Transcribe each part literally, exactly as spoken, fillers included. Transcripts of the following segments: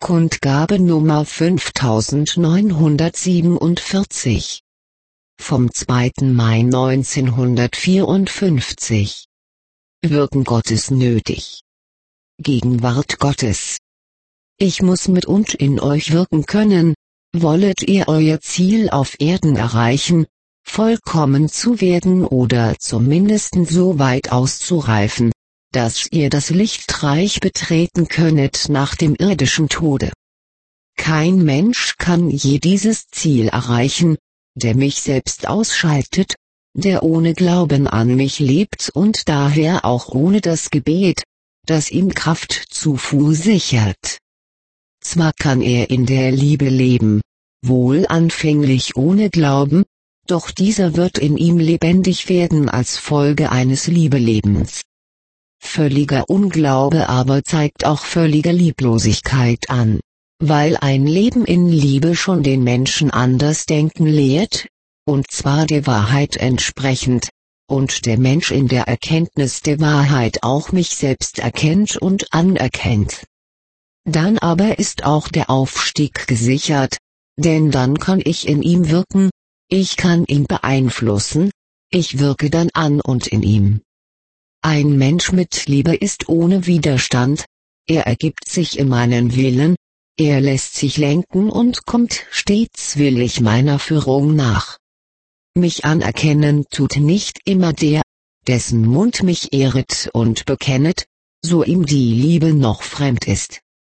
Kundgabe Nummer fünftausendneunhundertsiebenundvierzig. Vom zweiten Mai neunzehnhundertvierundfünfzig. Wirken Gottes nötig. Gegenwart Gottes. Ich muss mit und in euch wirken können, wollet ihr euer Ziel auf Erden erreichen, vollkommen zu werden oder zumindest so weit auszureifen, dass ihr das Lichtreich betreten könnet nach dem irdischen Tode. Kein Mensch kann je dieses Ziel erreichen, der mich selbst ausschaltet, der ohne Glauben an mich lebt und daher auch ohne das Gebet, das ihm Kraftzufuhr sichert. Zwar kann er in der Liebe leben, wohl anfänglich ohne Glauben, doch dieser wird in ihm lebendig werden als Folge eines Liebelebens. Völliger Unglaube aber zeigt auch völlige Lieblosigkeit an, weil ein Leben in Liebe schon den Menschen anders denken lehrt, und zwar der Wahrheit entsprechend, und der Mensch in der Erkenntnis der Wahrheit auch mich selbst erkennt und anerkennt. Dann aber ist auch der Aufstieg gesichert, denn dann kann ich in ihm wirken, ich kann ihn beeinflussen, ich wirke dann an und in ihm. Ein Mensch mit Liebe ist ohne Widerstand, er ergibt sich in meinen Willen, er lässt sich lenken und kommt stets willig meiner Führung nach. Mich anerkennen tut nicht immer der, dessen Mund mich ehret und bekennet, so ihm die Liebe noch fremd ist.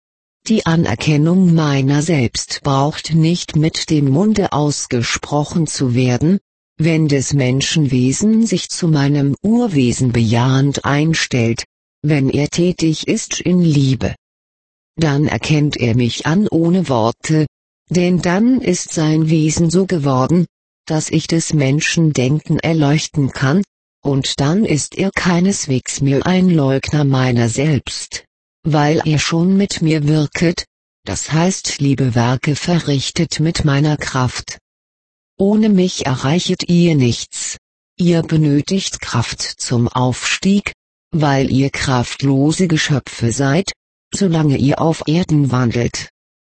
Die Anerkennung meiner selbst braucht nicht mit dem Munde ausgesprochen zu werden, wenn des Menschenwesen sich zu meinem Urwesen bejahend einstellt, wenn er tätig ist in Liebe. Dann erkennt er mich an ohne Worte, denn dann ist sein Wesen so geworden, dass ich des Menschen Denken erleuchten kann, und dann ist er keineswegs mehr ein Leugner meiner selbst, weil er schon mit mir wirket, das heißt Liebewerke verrichtet mit meiner Kraft. Ohne mich erreichet ihr nichts, ihr benötigt Kraft zum Aufstieg, weil ihr kraftlose Geschöpfe seid, solange ihr auf Erden wandelt.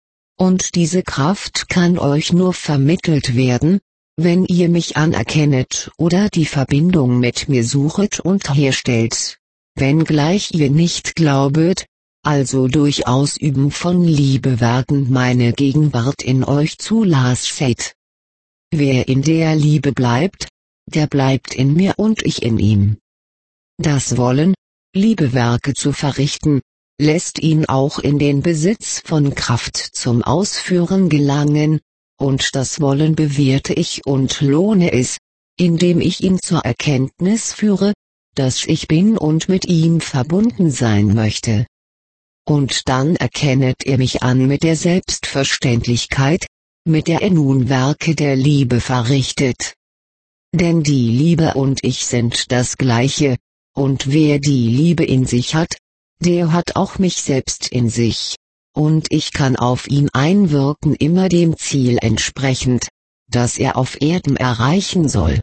Und diese Kraft kann euch nur vermittelt werden, wenn ihr mich anerkennet oder die Verbindung mit mir suchet und herstellt, wenngleich ihr nicht glaubet, also durch Ausüben von Liebewerken meine Gegenwart in euch zulasset. Wer in der Liebe bleibt, der bleibt in mir und ich in ihm. Das Wollen, Liebewerke zu verrichten, lässt ihn auch in den Besitz von Kraft zum Ausführen gelangen, und das Wollen bewerte ich und lohne es, indem ich ihn zur Erkenntnis führe, dass ich bin und mit ihm verbunden sein möchte. Und dann erkennet er mich an mit der Selbstverständlichkeit, mit der er nun Werke der Liebe verrichtet. Denn die Liebe und ich sind das Gleiche, und wer die Liebe in sich hat, der hat auch mich selbst in sich, und ich kann auf ihn einwirken immer dem Ziel entsprechend, das er auf Erden erreichen soll.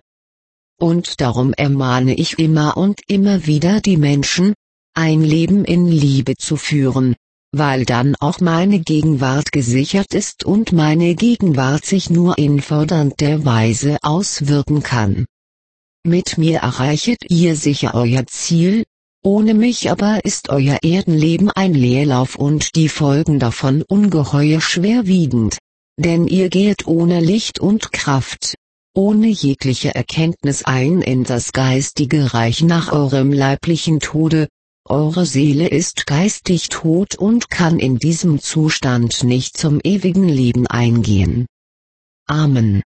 Und darum ermahne ich immer und immer wieder die Menschen, ein Leben in Liebe zu führen, weil dann auch meine Gegenwart gesichert ist und meine Gegenwart sich nur in fördernder Weise auswirken kann. Mit mir erreichet ihr sicher euer Ziel, ohne mich aber ist euer Erdenleben ein Leerlauf und die Folgen davon ungeheuer schwerwiegend, denn ihr geht ohne Licht und Kraft, ohne jegliche Erkenntnis ein in das geistige Reich nach eurem leiblichen Tode. Eure Seele ist geistig tot und kann in diesem Zustand nicht zum ewigen Leben eingehen. Amen.